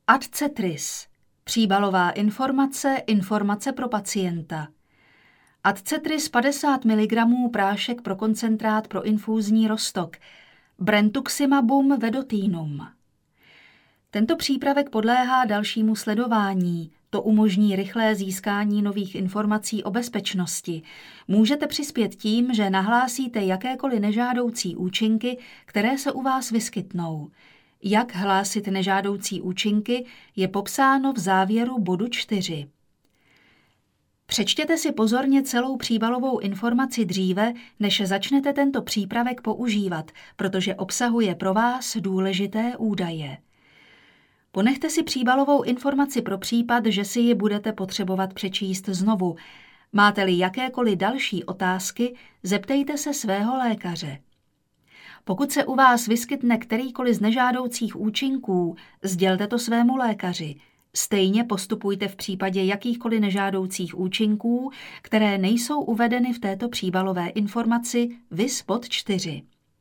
Adcetris. Příbalová informace pro pacienta. Adcetris 50 mg prášek pro koncentrát pro infúzní roztok. Brentuximabum vedotinum. Tento přípravek podléhá dalšímu sledování. To umožní rychlé získání nových informací o bezpečnosti. Můžete přispět tím, že nahlásíte jakékoliv nežádoucí účinky, které se u vás vyskytnou. Jak hlásit nežádoucí účinky, je popsáno v závěru bodu 4. Přečtěte si pozorně celou příbalovou informaci dříve, než začnete tento přípravek používat, protože obsahuje pro vás důležité údaje. Ponechte si příbalovou informaci pro případ, že si ji budete potřebovat přečíst znovu. Máte-li jakékoliv další otázky, zeptejte se svého lékaře. Pokud se u vás vyskytne kterýkoliv z nežádoucích účinků, sdělte to svému lékaři. Stejně postupujte v případě jakýchkoliv nežádoucích účinků, které nejsou uvedeny v této příbalové informaci, viz bod 4.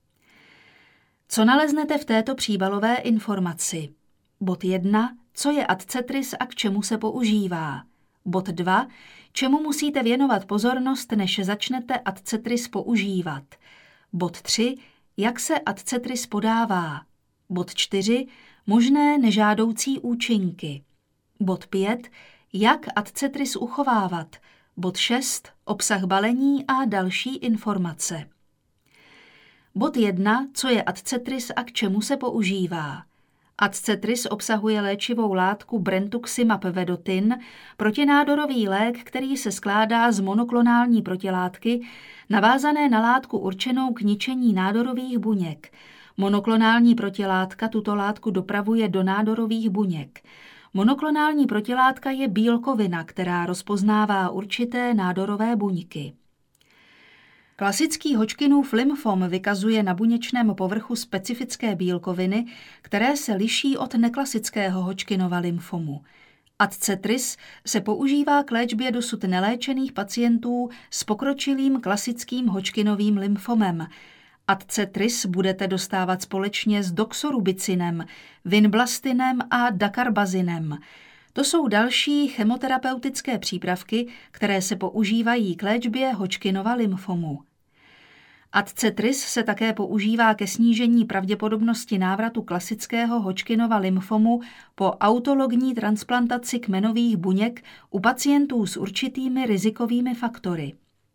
Co naleznete v této příbalové informaci? Bod 1. Co je adcetris a k čemu se používá? Bod 2. Čemu musíte věnovat pozornost, než začnete adcetris používat? Bod 3. Jak se adcetris podává? Bod 4. Možné nežádoucí účinky. Bod 5. Jak adcetris uchovávat? Bod 6. Obsah balení a další informace. Bod 1. Co je adcetris a k čemu se používá? Adcetris obsahuje léčivou látku brentuximab vedotin, protinádorový lék, který se skládá z monoklonální protilátky, navázané na látku určenou k ničení nádorových buněk. Monoklonální protilátka tuto látku dopravuje do nádorových buněk. Monoklonální protilátka je bílkovina, která rozpoznává určité nádorové buňky. Klasický Hodgkinův lymfom vykazuje na buněčném povrchu specifické bílkoviny, které se liší od neklasického Hodgkinova lymfomu. Adcetris se používá k léčbě dosud neléčených pacientů s pokročilým klasickým Hodgkinovým lymfomem. Adcetris budete dostávat společně s doxorubicinem, vinblastinem a dakarbazinem. To jsou další chemoterapeutické přípravky, které se používají k léčbě Hodgkinova lymfomu. Adcetris se také používá ke snížení pravděpodobnosti návratu klasického Hodgkinova lymfomu po autologní transplantaci kmenových buněk u pacientů s určitými rizikovými faktory.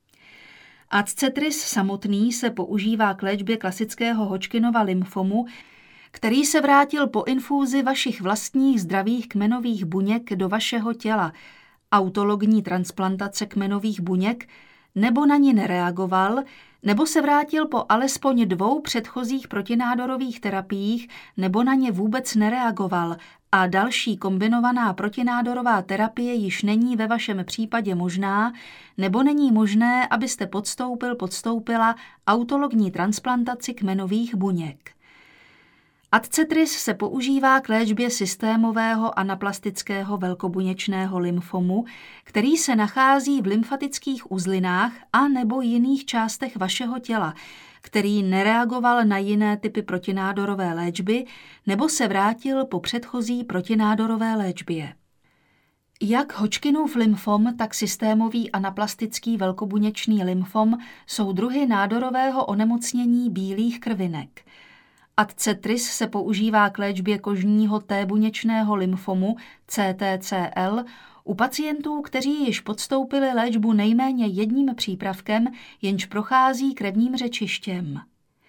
Adcetris samotný se používá k léčbě klasického Hodgkinova lymfomu, který se vrátil po infúzi vašich vlastních zdravých kmenových buněk do vašeho těla, autologní transplantace kmenových buněk, nebo na ni nereagoval, nebo se vrátil po alespoň 2 předchozích protinádorových terapiích, nebo na ně vůbec nereagoval a další kombinovaná protinádorová terapie již není ve vašem případě možná, nebo není možné, abyste podstoupila autologní transplantaci kmenových buněk. Adcetris se používá k léčbě systémového anaplastického velkobuněčného lymfomu, který se nachází v lymfatických uzlinách a nebo jiných částech vašeho těla, který nereagoval na jiné typy protinádorové léčby nebo se vrátil po předchozí protinádorové léčbě. Jak Hodgkinův lymfom, tak systémový anaplastický velkobuněčný lymfom jsou druhy nádorového onemocnění bílých krvinek. Adcetris se používá k léčbě kožního T-buněčného lymfomu CTCL u pacientů, kteří již podstoupili léčbu nejméně jedním přípravkem, jenž prochází krevním řečištěm.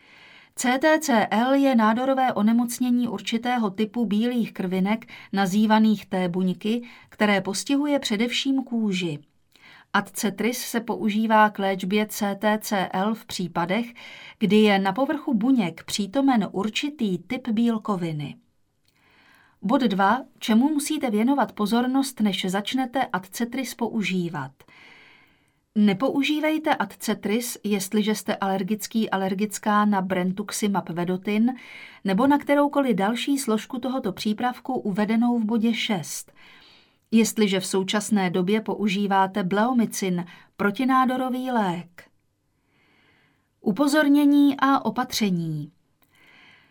CTCL je nádorové onemocnění určitého typu bílých krvinek, nazývaných T-buňky, které postihuje především kůži. Adcetris se používá k léčbě CTCL v případech, kdy je na povrchu buněk přítomen určitý typ bílkoviny. Bod 2. Čemu musíte věnovat pozornost, než začnete adcetris používat? Nepoužívejte adcetris, jestliže jste alergická na brentuximab vedotin nebo na kteroukoliv další složku tohoto přípravku uvedenou v bodě 6. Jestliže v současné době používáte bleomycin, protinádorový lék. Upozornění a opatření.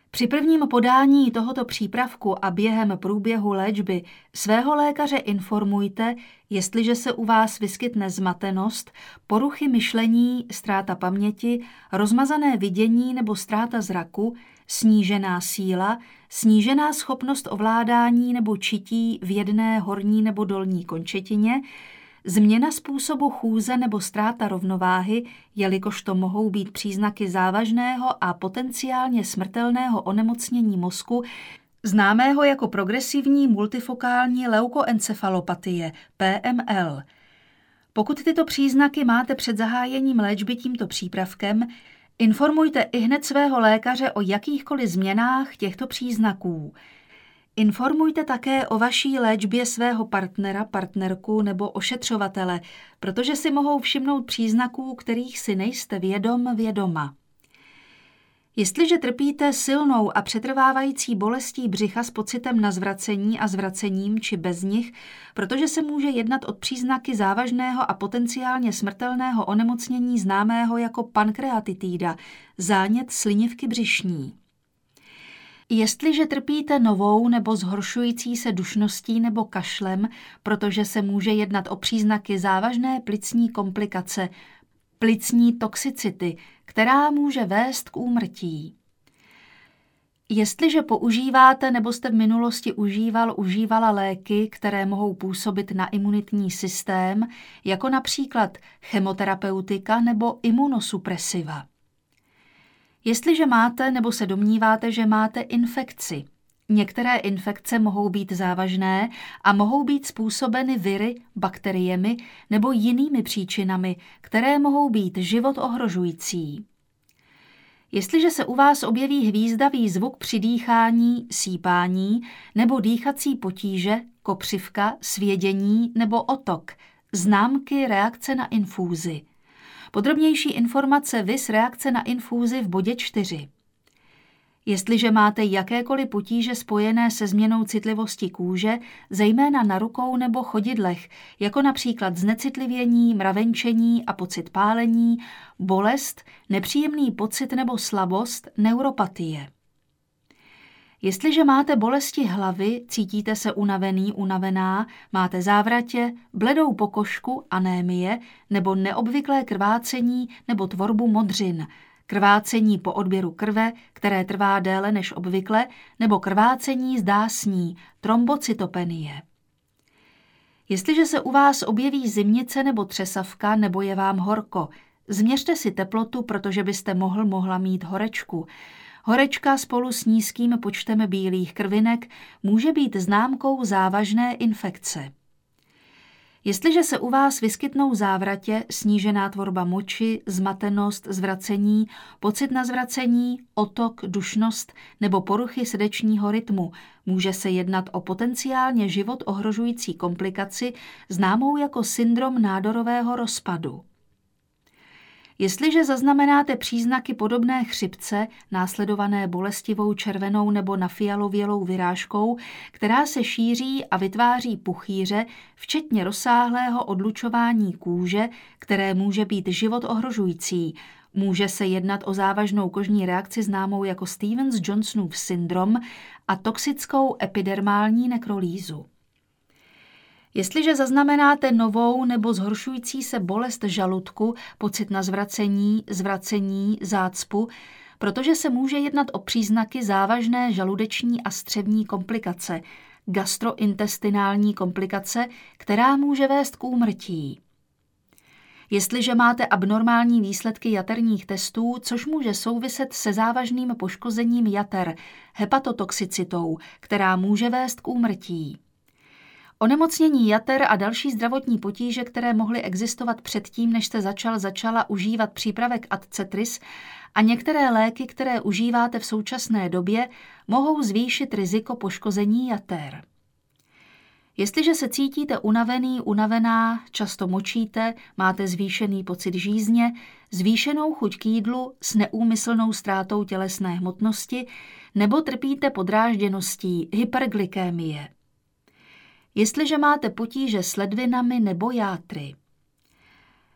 Při prvním podání tohoto přípravku a během průběhu léčby svého lékaře informujte, jestliže se u vás vyskytne zmatenost, poruchy myšlení, ztráta paměti, rozmazané vidění nebo ztráta zraku, snížená síla, snížená schopnost ovládání nebo čití v jedné horní nebo dolní končetině, změna způsobu chůze nebo ztráta rovnováhy, jelikož to mohou být příznaky závažného a potenciálně smrtelného onemocnění mozku, známého jako progresivní multifokální leukoencefalopatie, PML. Pokud tyto příznaky máte před zahájením léčby tímto přípravkem, informujte ihned svého lékaře o jakýchkoliv změnách těchto příznaků. Informujte také o vaší léčbě svého partnera, partnerku nebo ošetřovatele, protože si mohou všimnout příznaků, kterých si nejste vědoma. Jestliže trpíte silnou a přetrvávající bolestí břicha s pocitem na zvracení a zvracením či bez nich, protože se může jednat o příznaky závažného a potenciálně smrtelného onemocnění známého jako pankreatitída, zánět slinivky břišní. Jestliže trpíte novou nebo zhoršující se dušností nebo kašlem, protože se může jednat o příznaky závažné plicní komplikace, plicní toxicity, která může vést k úmrtí. Jestliže používáte nebo jste v minulosti užívala léky, které mohou působit na imunitní systém, jako například chemoterapeutika nebo imunosupresiva. Jestliže máte nebo se domníváte, že máte infekci, některé infekce mohou být závažné a mohou být způsobeny viry, bakteriemi nebo jinými příčinami, které mohou být život ohrožující. Jestliže se u vás objeví hvízdavý zvuk při dýchání, sípání nebo dýchací potíže, kopřivka, svědění nebo otok, známky reakce na infúzi. Podrobnější informace viz reakce na infúzi v bodě 4. Jestliže máte jakékoliv potíže spojené se změnou citlivosti kůže, zejména na rukou nebo chodidlech, jako například znecitlivění, mravenčení a pocit pálení, bolest, nepříjemný pocit nebo slabost, neuropatie. Jestliže máte bolesti hlavy, cítíte se unavená, máte závratě, bledou pokožku, anémie nebo neobvyklé krvácení nebo tvorbu modřin, krvácení po odběru krve, které trvá déle než obvykle, nebo krvácení z dásní, trombocytopenie. Jestliže se u vás objeví zimnice nebo třesavka nebo je vám horko, změřte si teplotu, protože byste mohla mít horečku. Horečka spolu s nízkým počtem bílých krvinek může být známkou závažné infekce. Jestliže se u vás vyskytnou závratě, snížená tvorba moči, zmatenost, zvracení, pocit na zvracení, otok, dušnost nebo poruchy srdečního rytmu, může se jednat o potenciálně život ohrožující komplikaci známou jako syndrom nádorového rozpadu. Jestliže zaznamenáte příznaky podobné chřipce, následované bolestivou červenou nebo nafialovělou vyrážkou, která se šíří a vytváří puchýře, včetně rozsáhlého odlučování kůže, které může být život ohrožující, může se jednat o závažnou kožní reakci známou jako Stevens-Johnsonův syndrom a toxickou epidermální nekrolýzu. Jestliže zaznamenáte novou nebo zhoršující se bolest žaludku, pocit na zvracení, zácpu, protože se může jednat o příznaky závažné žaludeční a střevní komplikace, gastrointestinální komplikace, která může vést k úmrtí. Jestliže máte abnormální výsledky jaterních testů, což může souviset se závažným poškozením jater, hepatotoxicitou, která může vést k úmrtí. Onemocnění jater a další zdravotní potíže, které mohly existovat předtím, než jste začala užívat přípravek Adcetris, a některé léky, které užíváte v současné době, mohou zvýšit riziko poškození jater. Jestliže se cítíte unavená, často močíte, máte zvýšený pocit žízně, zvýšenou chuť k jídlu s neúmyslnou ztrátou tělesné hmotnosti nebo trpíte podrážděností, hyperglykémie. Jestliže máte potíže s ledvinami nebo játry.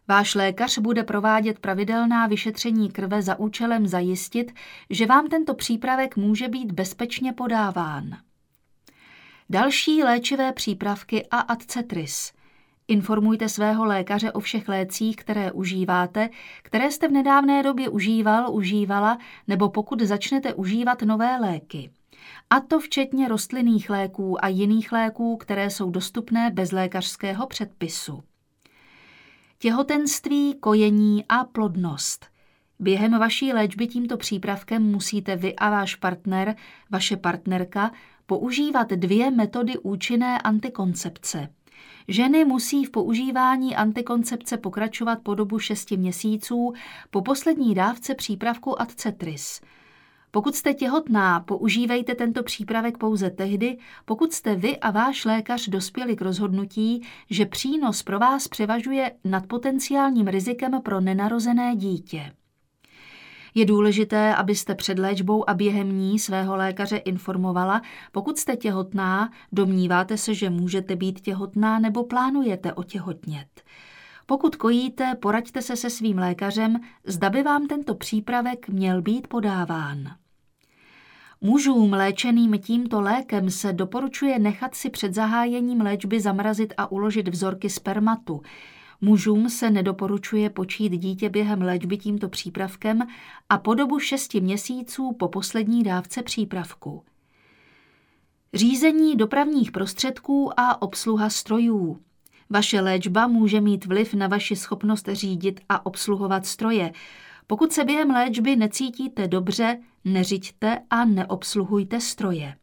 Váš lékař bude provádět pravidelná vyšetření krve za účelem zajistit, že vám tento přípravek může být bezpečně podáván. Další léčivé přípravky a Adcetris. Informujte svého lékaře o všech lécích, které užíváte, které jste v nedávné době užívala, nebo pokud začnete užívat nové léky. A to včetně rostlinných léků a jiných léků, které jsou dostupné bez lékařského předpisu. Těhotenství, kojení a plodnost. Během vaší léčby tímto přípravkem musíte vy a váš partner, vaše partnerka, používat 2 metody účinné antikoncepce. Ženy musí v používání antikoncepce pokračovat po dobu 6 měsíců po poslední dávce přípravku Adcetris. Pokud jste těhotná, používejte tento přípravek pouze tehdy, pokud jste vy a váš lékař dospěli k rozhodnutí, že přínos pro vás převažuje nad potenciálním rizikem pro nenarozené dítě. Je důležité, abyste před léčbou a během ní svého lékaře informovala, pokud jste těhotná, domníváte se, že můžete být těhotná nebo plánujete otěhotnět. Pokud kojíte, poraďte se se svým lékařem, zda by vám tento přípravek měl být podáván. Mužům léčeným tímto lékem se doporučuje nechat si před zahájením léčby zamrazit a uložit vzorky spermatu. Mužům se nedoporučuje počít dítě během léčby tímto přípravkem a po dobu 6 měsíců po poslední dávce přípravku. Řízení dopravních prostředků a obsluha strojů. Vaše léčba může mít vliv na vaši schopnost řídit a obsluhovat stroje. Pokud se během léčby necítíte dobře, neřiďte a neobsluhujte stroje.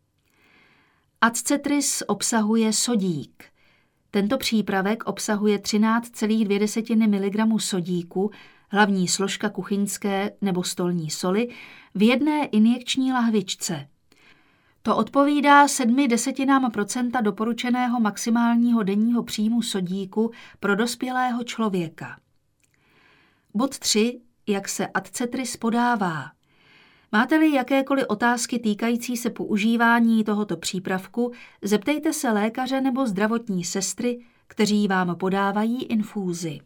Adcetris obsahuje sodík. Tento přípravek obsahuje 13,2 mg sodíku, hlavní složka kuchyňské nebo stolní soli, v 1 injekční lahvičce. To odpovídá 0,7% doporučeného maximálního denního příjmu sodíku pro dospělého člověka. Bod 3. Jak se Adcetris podává? Máte-li jakékoliv otázky týkající se používání tohoto přípravku, zeptejte se lékaře nebo zdravotní sestry, kteří vám podávají infúzi.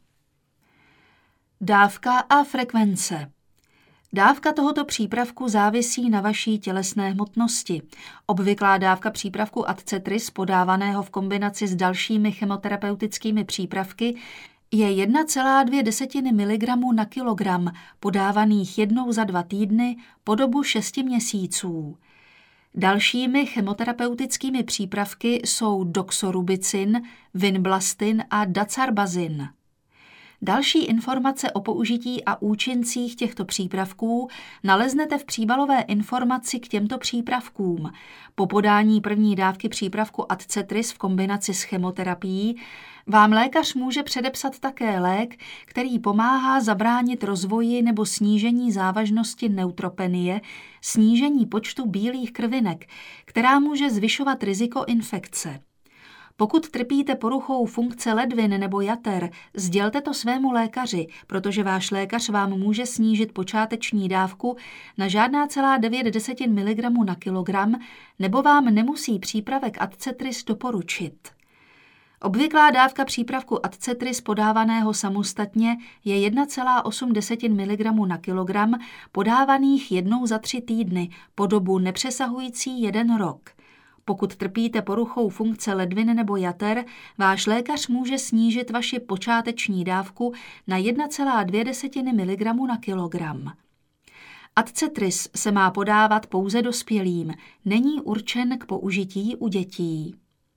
Dávka a frekvence. Dávka tohoto přípravku závisí na vaší tělesné hmotnosti. Obvyklá dávka přípravku Adcetris podávaného v kombinaci s dalšími chemoterapeutickými přípravky je 1,2 mg na kilogram, podávaných 1 za 2 týdny po dobu 6 měsíců. Dalšími chemoterapeutickými přípravky jsou doxorubicin, vinblastin a dacarbazin. Další informace o použití a účincích těchto přípravků naleznete v příbalové informaci k těmto přípravkům. Po podání první dávky přípravku Adcetris v kombinaci s chemoterapií vám lékař může předepsat také lék, který pomáhá zabránit rozvoji nebo snížení závažnosti neutropenie, snížení počtu bílých krvinek, která může zvyšovat riziko infekce. Pokud trpíte poruchou funkce ledvin nebo jater, sdělte to svému lékaři, protože váš lékař vám může snížit počáteční dávku na žádná celá 9 mg na kilogram, nebo vám nemusí přípravek Adcetris doporučit. Obvyklá dávka přípravku Adcetris podávaného samostatně je 1,8 mg na kilogram, podávaných 1 za 3 týdny po dobu nepřesahující 1 rok. Pokud trpíte poruchou funkce ledvin nebo jater, váš lékař může snížit vaši počáteční dávku na 1,2 mg na kilogram. Adcetris se má podávat pouze dospělým, není určen k použití u dětí.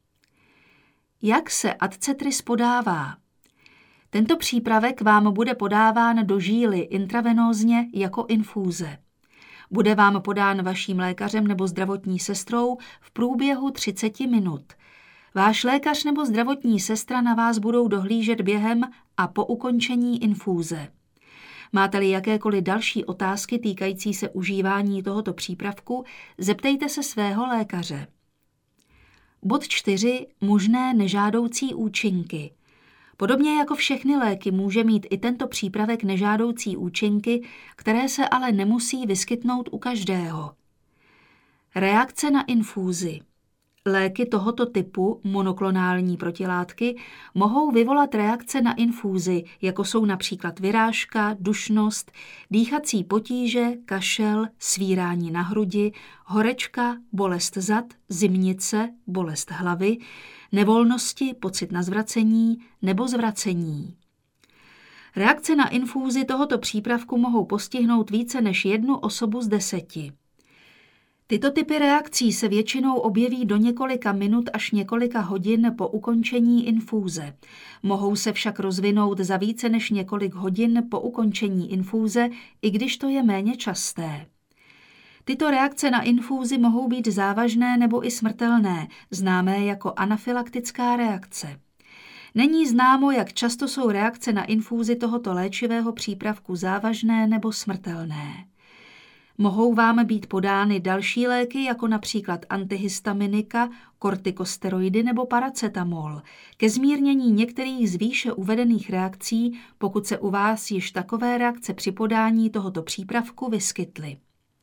Jak se Adcetris podává? Tento přípravek vám bude podáván do žíly intravenózně jako infúze. Bude vám podán vaším lékařem nebo zdravotní sestrou v průběhu 30 minut. Váš lékař nebo zdravotní sestra na vás budou dohlížet během a po ukončení infúze. Máte-li jakékoliv další otázky týkající se užívání tohoto přípravku, zeptejte se svého lékaře. Bod 4. Možné nežádoucí účinky. Podobně jako všechny léky může mít i tento přípravek nežádoucí účinky, které se ale nemusí vyskytnout u každého. Reakce na infúzi. Léky tohoto typu, monoklonální protilátky, mohou vyvolat reakce na infúzi, jako jsou například vyrážka, dušnost, dýchací potíže, kašel, svírání na hrudi, horečka, bolest zad, zimnice, bolest hlavy, nevolnosti, pocit na zvracení nebo zvracení. Reakce na infúzi tohoto přípravku mohou postihnout více než 1 osobu z 10. Tyto typy reakcí se většinou objeví do několika minut až několika hodin po ukončení infúze. Mohou se však rozvinout za více než několik hodin po ukončení infúze, i když to je méně časté. Tyto reakce na infúzi mohou být závažné nebo i smrtelné, známé jako anafylaktická reakce. Není známo, jak často jsou reakce na infúzi tohoto léčivého přípravku závažné nebo smrtelné. Mohou vám být podány další léky, jako například antihistaminika, kortikosteroidy nebo paracetamol, ke zmírnění některých z výše uvedených reakcí, pokud se u vás již takové reakce při podání tohoto přípravku vyskytly.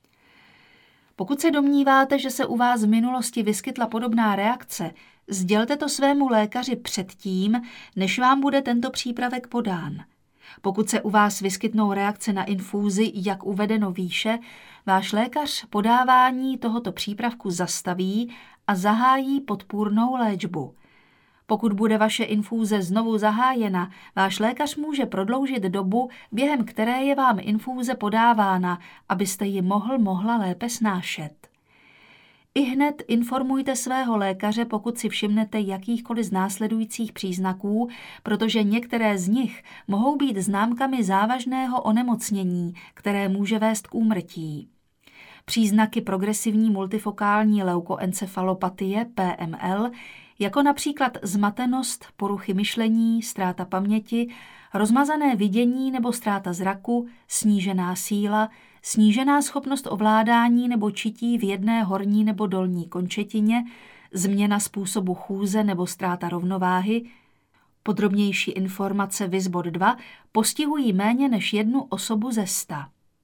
Pokud se domníváte, že se u vás v minulosti vyskytla podobná reakce, sdělte to svému lékaři předtím, než vám bude tento přípravek podán. Pokud se u vás vyskytnou reakce na infúzi, jak uvedeno výše, váš lékař podávání tohoto přípravku zastaví a zahájí podpůrnou léčbu. Pokud bude vaše infúze znovu zahájena, váš lékař může prodloužit dobu, během které je vám infúze podávána, abyste ji mohla lépe snášet. Ihned informujte svého lékaře, pokud si všimnete jakýchkoliv z následujících příznaků, protože některé z nich mohou být známkami závažného onemocnění, které může vést k úmrtí. Příznaky progresivní multifokální leukoencefalopatie PML, jako například zmatenost, poruchy myšlení, ztráta paměti, rozmazané vidění nebo ztráta zraku, snížená síla, snížená schopnost ovládání nebo čití v jedné horní nebo dolní končetině, změna způsobu chůze nebo ztráta rovnováhy, podrobnější informace viz bod 2, postihují méně než 1 osobu ze 100.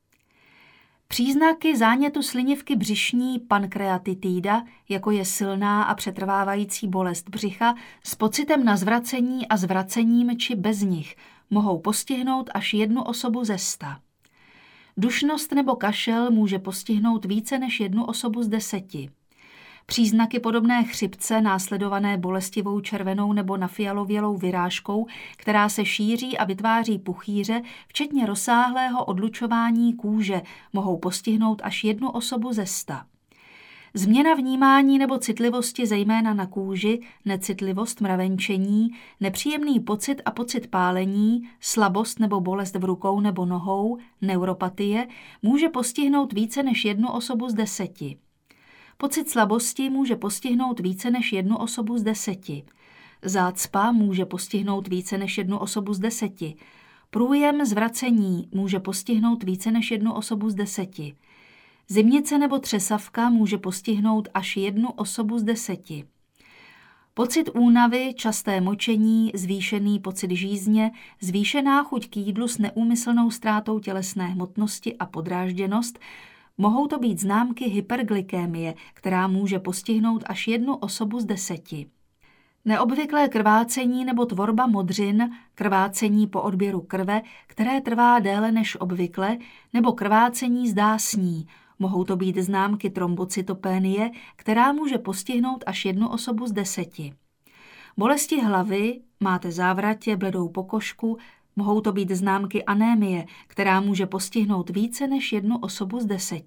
Příznaky zánětu slinivky břišní pankreatitída, jako je silná a přetrvávající bolest břicha s pocitem na zvracení a zvracením či bez nich, mohou postihnout až 1 osobu ze 100. Dušnost nebo kašel může postihnout více než 1 osobu z 10. Příznaky podobné chřipce následované bolestivou červenou nebo nafialovělou vyrážkou, která se šíří a vytváří puchýře, včetně rozsáhlého odlučování kůže, mohou postihnout až 1 osobu ze 100. Změna vnímání nebo citlivosti zejména na kůži, necitlivost, mravenčení, nepříjemný pocit a pocit pálení, slabost nebo bolest v rukou nebo nohou, neuropatie, může postihnout více než 1 osobu z 10. Pocit slabosti může postihnout více než 1 osobu z 10. Zácpa může postihnout více než 1 osobu z 10. Průjem zvracení může postihnout více než 1 osobu z 10. Zimnice nebo třesavka může postihnout až 1 osobu z 10. Pocit únavy, časté močení, zvýšený pocit žízně, zvýšená chuť k jídlu s neúmyslnou ztrátou tělesné hmotnosti a podrážděnost, mohou to být známky hyperglykémie, která může postihnout až 1 osobu z 10. Neobvyklé krvácení nebo tvorba modřin, krvácení po odběru krve, které trvá déle než obvykle, nebo krvácení z dásní, mohou to být známky trombocytopénie, která může postihnout až 1 osobu z 10. Bolesti hlavy, máte závratě, bledou pokožku, mohou to být známky anémie, která může postihnout více než 1 osobu z 10.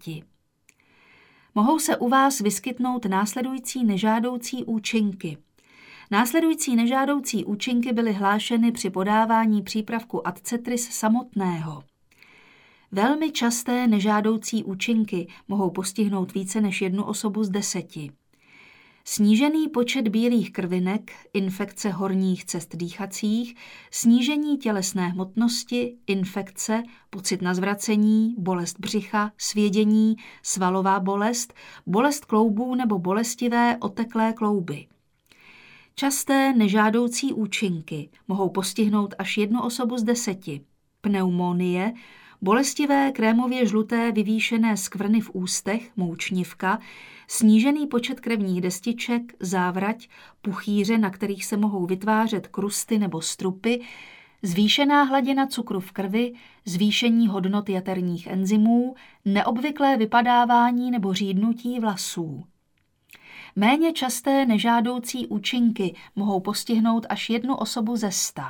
Mohou se u vás vyskytnout následující nežádoucí účinky. Následující nežádoucí účinky byly hlášeny při podávání přípravku Adcetris samotného. Velmi časté nežádoucí účinky mohou postihnout více než 1 osobu z 10. Snížený počet bílých krvinek, infekce horních cest dýchacích, snížení tělesné hmotnosti, infekce, pocit na zvracení, bolest břicha, svědění, svalová bolest, bolest kloubů nebo bolestivé oteklé klouby. Časté nežádoucí účinky mohou postihnout až 1 osobu z 10. Pneumonie, bolestivé krémově žluté vyvýšené skvrny v ústech, moučnivka, snížený počet krevních destiček, závrať, puchýře, na kterých se mohou vytvářet krusty nebo strupy, zvýšená hladina cukru v krvi, zvýšení hodnot jaterních enzymů, neobvyklé vypadávání nebo řídnutí vlasů. Méně časté nežádoucí účinky mohou postihnout až 1 osobu ze 100.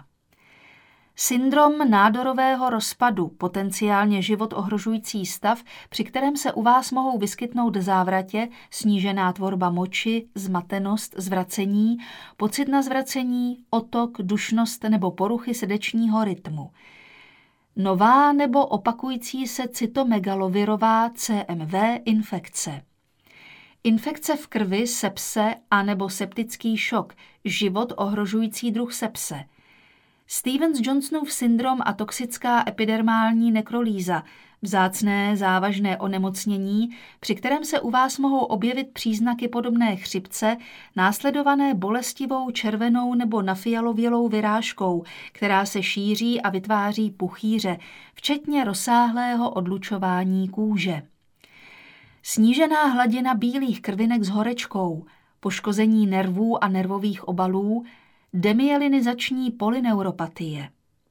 Syndrom nádorového rozpadu, potenciálně život ohrožující stav, při kterém se u vás mohou vyskytnout závratě, snížená tvorba moči, zmatenost, zvracení, pocit na zvracení, otok, dušnost nebo poruchy srdečního rytmu. Nová nebo opakující se cytomegalovirová CMV infekce. Infekce v krvi, sepse a nebo septický šok, život ohrožující druh sepse. Stevens-Johnsonův syndrom a toxická epidermální nekrolýza, vzácné závažné onemocnění, při kterém se u vás mohou objevit příznaky podobné chřipce, následované bolestivou červenou nebo nafialovělou vyrážkou, která se šíří a vytváří puchýře, včetně rozsáhlého odlučování kůže. Snížená hladina bílých krvinek s horečkou, poškození nervů a nervových obalů, demyelinizační polyneuropatie.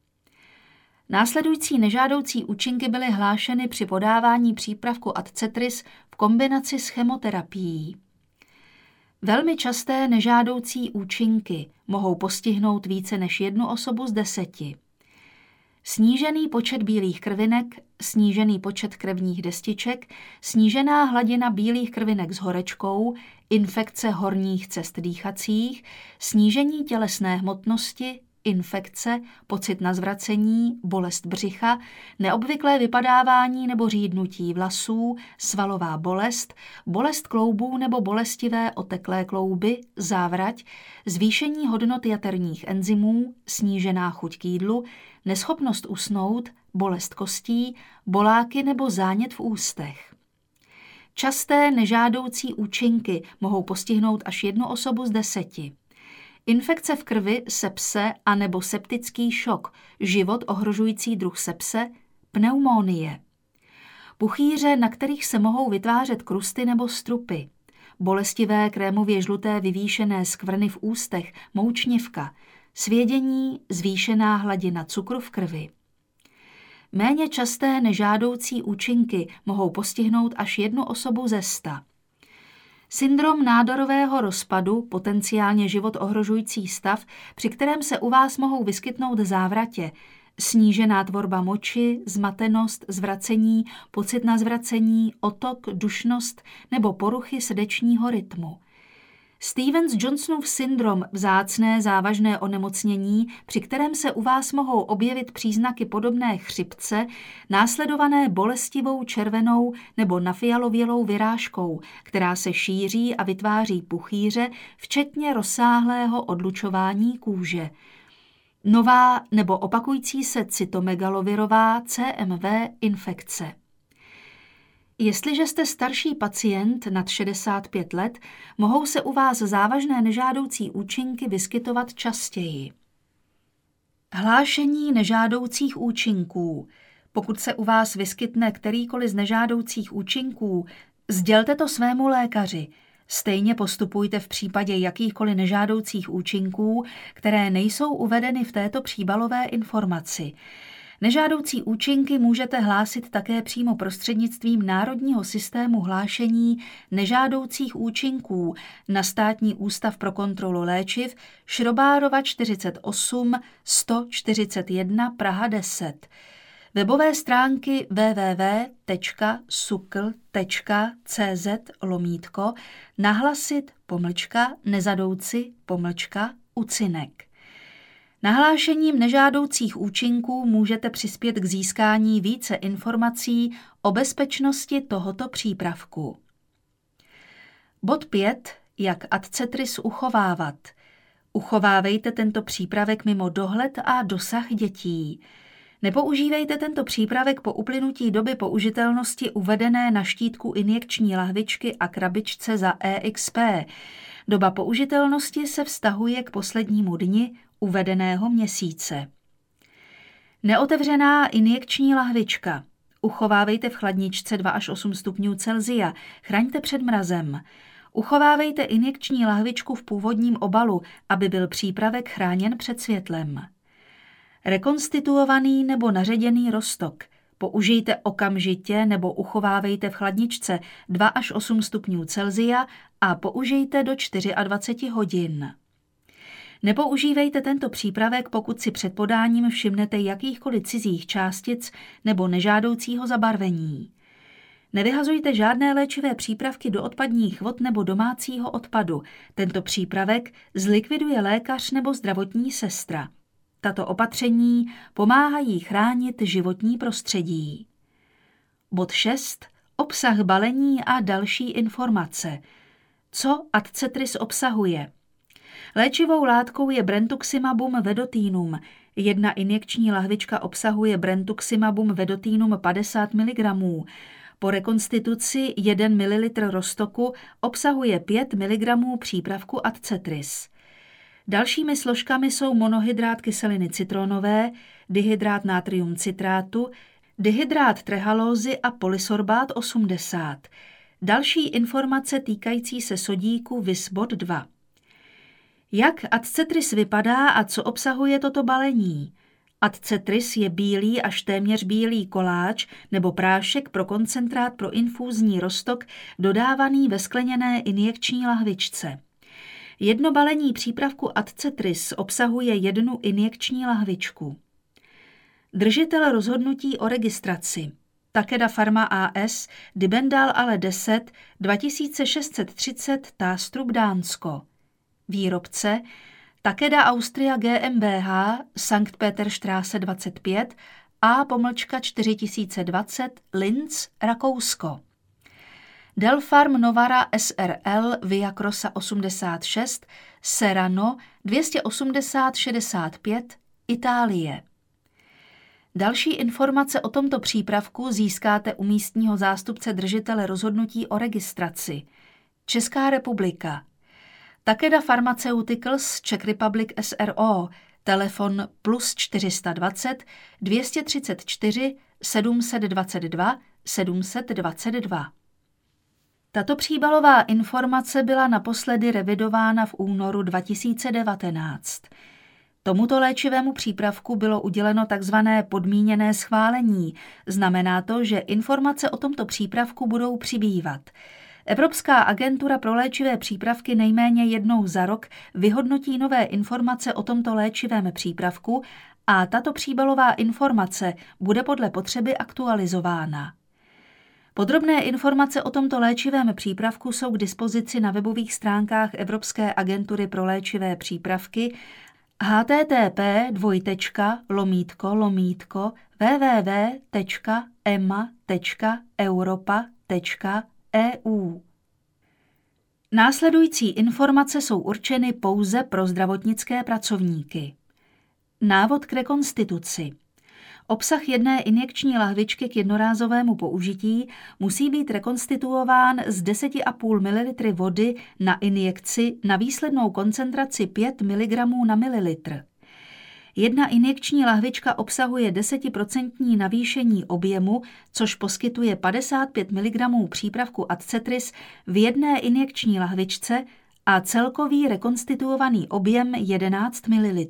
Následující nežádoucí účinky byly hlášeny při podávání přípravku Adcetris v kombinaci s chemoterapií. Velmi časté nežádoucí účinky mohou postihnout více než 1 osobu z 10. Snížený počet bílých krvinek, snížený počet krevních destiček, snížená hladina bílých krvinek s horečkou, infekce horních cest dýchacích, snížení tělesné hmotnosti, infekce, pocit na zvracení, bolest břicha, neobvyklé vypadávání nebo řídnutí vlasů, svalová bolest, bolest kloubů nebo bolestivé oteklé klouby, závrať, zvýšení hodnot jaterních enzymů, snížená chuť k jídlu, neschopnost usnout, bolest kostí, boláky nebo zánět v ústech. Časté nežádoucí účinky mohou postihnout až 1 osobu z 10. Infekce v krvi, sepse a nebo septický šok, život ohrožující druh sepse, pneumonie. Puchýře, na kterých se mohou vytvářet krusty nebo strupy. Bolestivé krémově žluté vyvýšené skvrny v ústech, moučnivka. Svědění, zvýšená hladina cukru v krvi. Méně časté nežádoucí účinky mohou postihnout až 1 osobu ze 100. Syndrom nádorového rozpadu, potenciálně život ohrožující stav, při kterém se u vás mohou vyskytnout závratě, snížená tvorba moči, zmatenost, zvracení, pocit na zvracení, otok, dušnost nebo poruchy srdečního rytmu. Stevens-Johnsonův syndrom, vzácné závažné onemocnění, při kterém se u vás mohou objevit příznaky podobné chřipce, následované bolestivou červenou nebo nafialovělou vyrážkou, která se šíří a vytváří puchýře, včetně rozsáhlého odlučování kůže. Nová nebo opakující se cytomegalovirová CMV infekce. Jestliže jste starší pacient nad 65 let, mohou se u vás závažné nežádoucí účinky vyskytovat častěji. Hlášení nežádoucích účinků. Pokud se u vás vyskytne kterýkoliv z nežádoucích účinků, sdělte to svému lékaři. Stejně postupujte v případě jakýchkoliv nežádoucích účinků, které nejsou uvedeny v této příbalové informaci. Nežádoucí účinky můžete hlásit také přímo prostřednictvím Národního systému hlášení nežádoucích účinků na Státní ústav pro kontrolu léčiv Šrobárova 48 141 Praha 10. Webové stránky www.sucl.cz/nahlasit-nezadouci-ucinek. Nahlášením nežádoucích účinků můžete přispět k získání více informací o bezpečnosti tohoto přípravku. Bod 5. Jak Adcetris uchovávat. Uchovávejte tento přípravek mimo dohled a dosah dětí. Nepoužívejte tento přípravek po uplynutí doby použitelnosti uvedené na štítku injekční lahvičky a krabičce za EXP. Doba použitelnosti se vztahuje k poslednímu dni uvedeného měsíce. Neotevřená injekční lahvička. Uchovávejte v chladničce 2 až 8 stupňů Celsia. Chraňte před mrazem. Uchovávejte injekční lahvičku v původním obalu, aby byl přípravek chráněn před světlem. Rekonstituovaný nebo naředěný roztok. Použijte okamžitě nebo uchovávejte v chladničce 2 až 8 stupňů Celsia a použijte do 24 hodin. Nepoužívejte tento přípravek, pokud si před podáním všimnete jakýchkoliv cizích částic nebo nežádoucího zabarvení. Nevyhazujte žádné léčivé přípravky do odpadních vod nebo domácího odpadu. Tento přípravek zlikviduje lékař nebo zdravotní sestra. Tato opatření pomáhají chránit životní prostředí. Bod 6. Obsah balení a další informace. Co Adcetris obsahuje? Léčivou látkou je brentuximabum vedotinum. 1 injekční lahvička obsahuje brentuximabum vedotinum 50 mg. Po rekonstituci 1 ml roztoku obsahuje 5 mg přípravku Adcetris. Dalšími složkami jsou monohydrát kyseliny citronové, dihydrát natrium citrátu, dihydrát trehalózy a polysorbát 80. Další informace týkající se sodíku vis bod 2. Jak Adcetris vypadá a co obsahuje toto balení? Adcetris je bílý až téměř bílý koláč nebo prášek pro koncentrát pro infúzní roztok dodávaný ve skleněné injekční lahvičce. 1 balení přípravku Adcetris obsahuje 1 injekční lahvičku. Držitel rozhodnutí o registraci. Takeda Pharma a.s. Dibendal ale 10 2630 Tástrup Dánsko. Výrobce Takeda Austria GmbH Sankt Peterstraße 25 A/4020 Linz, Rakousko. Delpharm Novara SRL Viacrosa 86 Serrano 28065 Itálie. Další informace o tomto přípravku získáte u místního zástupce držitele rozhodnutí o registraci. Česká republika. Takeda Pharmaceuticals Czech Republic SRO, telefon +420 234 722 722. Tato příbalová informace byla naposledy revidována v únoru 2019. Tomuto léčivému přípravku bylo uděleno tzv. Podmíněné schválení. Znamená to, že informace o tomto přípravku budou přibývat. Evropská agentura pro léčivé přípravky nejméně jednou za rok vyhodnotí nové informace o tomto léčivém přípravku a tato příbalová informace bude podle potřeby aktualizována. Podrobné informace o tomto léčivém přípravku jsou k dispozici na webových stránkách Evropské agentury pro léčivé přípravky http://www.ema.europa.eu. Následující informace jsou určeny pouze pro zdravotnické pracovníky. Návod k rekonstituci. Obsah 1 injekční lahvičky k jednorázovému použití musí být rekonstituován z 10,5 ml vody na injekci na výslednou koncentraci 5 mg na mililitr. 1 injekční lahvička obsahuje 10% navýšení objemu, což poskytuje 55 mg přípravku Adcetris v 1 injekční lahvičce a celkový rekonstituovaný objem 11 ml.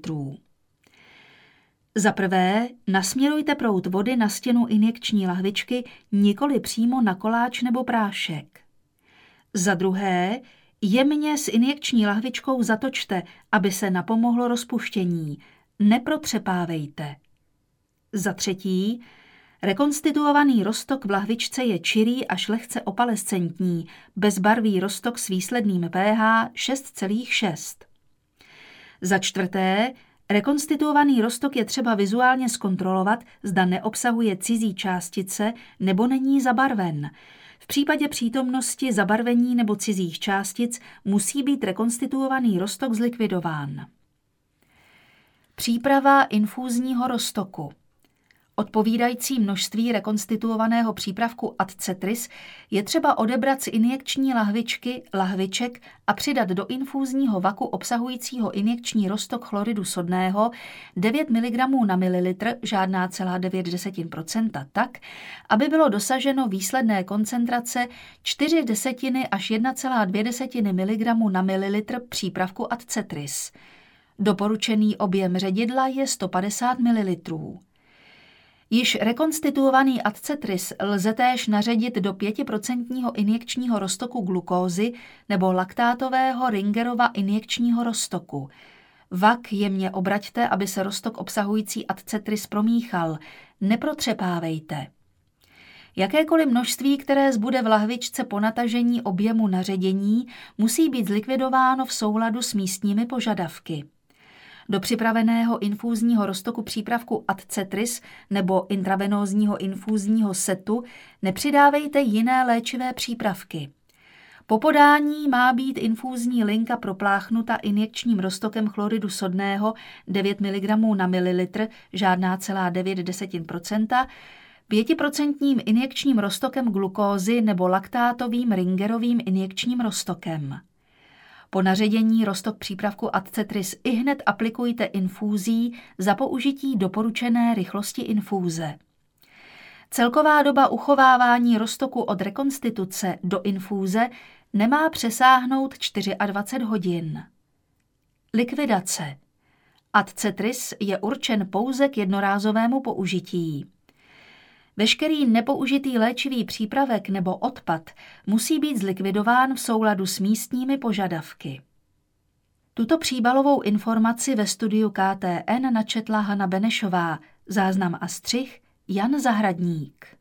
Za prvé, nasměrujte proud vody na stěnu injekční lahvičky, nikoli přímo na koláč nebo prášek. Za druhé, jemně s injekční lahvičkou zatočte, aby se napomohlo rozpuštění. Neprotřepávejte. Za třetí, rekonstituovaný roztok v lahvičce je čirý až lehce opalescentní, bezbarvý roztok s výsledným pH 6,6. Za čtvrté, rekonstituovaný roztok je třeba vizuálně zkontrolovat, zda neobsahuje cizí částice nebo není zabarven. V případě přítomnosti zabarvení nebo cizích částic musí být rekonstituovaný roztok zlikvidován. Příprava infúzního roztoku. Odpovídající množství rekonstituovaného přípravku Adcetris je třeba odebrat z injekční lahviček a přidat do infúzního vaku obsahujícího injekční roztok chloridu sodného 9 mg na mililitr, žádná celá 0,9% tak, aby bylo dosaženo výsledné koncentrace 0,4 až 1,2 mg na mililitr přípravku Adcetris. Doporučený objem ředidla je 150 ml. Již rekonstituovaný Adcetris lze též naředit do 5% injekčního roztoku glukózy nebo laktátového Ringerova injekčního roztoku. Vak jemně obraťte, aby se roztok obsahující Adcetris promíchal. Neprotřepávejte. Jakékoliv množství, které zbude v lahvičce po natažení objemu naředění, musí být zlikvidováno v souladu s místními požadavky. Do připraveného infúzního roztoku přípravku Adcetris nebo intravenózního infúzního setu nepřidávejte jiné léčivé přípravky. Po podání má být infúzní linka propláchnuta injekčním roztokem chloridu sodného 9 mg na mililitr, žádná celá 0,9%, 5% injekčním roztokem glukózy nebo laktátovým Ringerovým injekčním roztokem. Po naředění roztok přípravku Adcetris ihned aplikujte infúzí za použití doporučené rychlosti infúze. Celková doba uchovávání roztoku od rekonstituce do infúze nemá přesáhnout 24 hodin. Likvidace. Adcetris je určen pouze k jednorázovému použití. Veškerý nepoužitý léčivý přípravek nebo odpad musí být zlikvidován v souladu s místními požadavky. Tuto příbalovou informaci ve studiu KTN načetla Hana Benešová, záznam a střih Jan Zahradník.